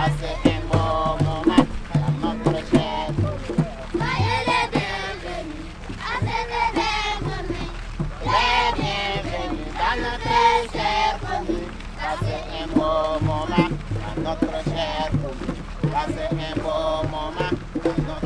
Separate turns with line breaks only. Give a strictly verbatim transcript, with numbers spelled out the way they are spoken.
passez un bon moment dans notre cher commune.
Soyez les bienvenus à cette belle commune.
Les bienvenus dans notre chère commune. Passez un bon moment dans notre chère commune. Passez un bon moment dans notre